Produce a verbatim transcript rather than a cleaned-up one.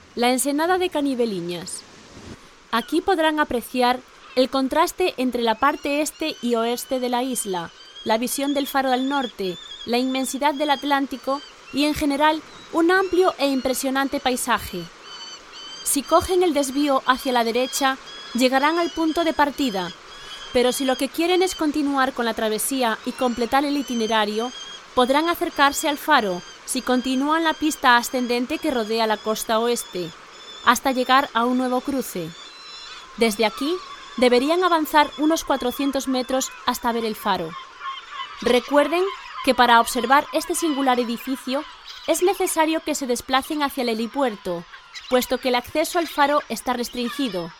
La ensenada de Canibeliñas. Aquí podrán apreciar el contraste entre la parte este y oeste de la isla, la visión del faro al norte, la inmensidad del Atlántico y, en general, un amplio e impresionante paisaje. Si cogen el desvío hacia la derecha, llegarán al punto de partida, pero si lo que quieren es continuar con la travesía y completar el itinerario, podrán acercarse al faro si continúan la pista ascendente que rodea la costa oeste, hasta llegar a un nuevo cruce. Desde aquí, deberían avanzar unos cuatrocientos metros hasta ver el faro. Recuerden que para observar este singular edificio es necesario que se desplacen hacia el helipuerto, puesto que el acceso al faro está restringido.